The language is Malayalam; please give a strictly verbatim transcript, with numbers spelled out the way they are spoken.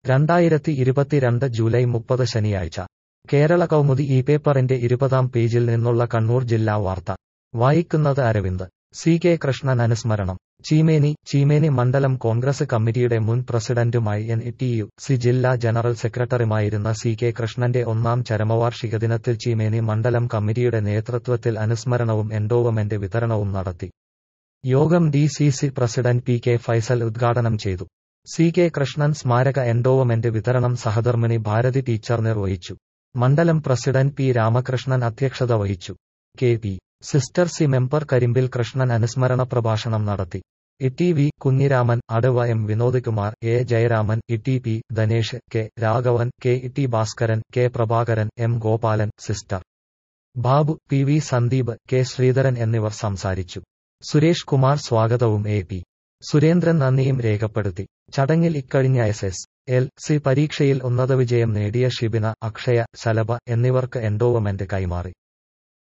രണ്ടായിരത്തി ഇരുപത്തിരണ്ട് ജൂലൈ മുപ്പത് ശനിയാഴ്ച കേരള കൗമുദി ഈ പേപ്പറിന്റെ ഇരുപതാം പേജിൽ നിന്നുള്ള കണ്ണൂർ ജില്ലാ വാർത്ത വായിക്കുന്നത് അരവിന്ദ്. സി കെ കൃഷ്ണൻ അനുസ്മരണം. ചീമേനി ചീമേനി മണ്ഡലം കോൺഗ്രസ് കമ്മിറ്റിയുടെ മുൻ പ്രസിഡന്റുമായി എൻ ടി യു സി ജില്ലാ ജനറൽ സെക്രട്ടറിയുമായിരുന്ന സി കെ കൃഷ്ണന്റെ ഒന്നാം ചരമവാർഷിക ദിനത്തിൽ ചീമേനി മണ്ഡലം കമ്മിറ്റിയുടെ നേതൃത്വത്തിൽ അനുസ്മരണവും എൻഡോവമെന്റ് വിതരണവും നടത്തി. യോഗം D C C president P K Faisal ഉദ്ഘാടനം ചെയ്തു. സി കെ കൃഷ്ണൻ സ്മാരക എൻഡോവമെന്റ് വിതരണം സഹധർമ്മിണി ഭാരതി ടീച്ചർ നിർവഹിച്ചു. മണ്ഡലം പ്രസിഡന്റ് പി രാമകൃഷ്ണൻ അധ്യക്ഷത വഹിച്ചു. K P sister C member Karimbil Krishnan അനുസ്മരണ പ്രഭാഷണം നടത്തി. ഇ ടി വി കുഞ്ഞിരാമൻ, അടവ M Vinodkumar, A Jayaraman, E T P Dhanesh, K Raghavan, K E T Bhaskaran, K Prabhakaran, M Gopalan, sister Babu, P V Sandeep, K Sreedharan എന്നിവർ സംസാരിച്ചു. സുരേഷ് കുമാർ സ്വാഗതവും എ പി സുരേന്ദ്രൻ നന്ദിയും രേഖപ്പെടുത്തി. ചടങ്ങിൽ ഇക്കഴിഞ്ഞ എസ് എസ് എൽ സി പരീക്ഷയിൽ ഉന്നത വിജയം നേടിയ ഷിബിന, അക്ഷയ, ശലഭ എന്നിവർക്ക് എൻഡോവമെന്റ് കൈമാറി.